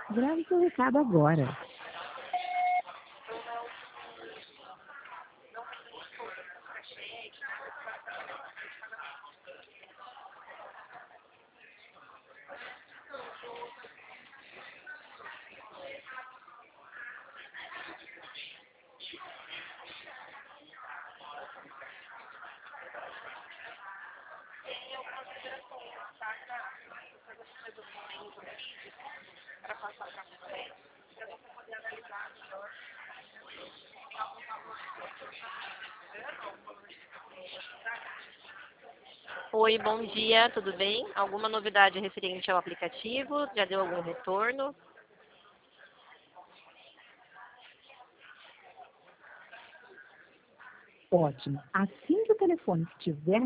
Grave seu recado agora. Oi, bom dia, tudo bem? Alguma novidade referente ao aplicativo? Já deu algum retorno? Ótimo. Assim que o telefone estiver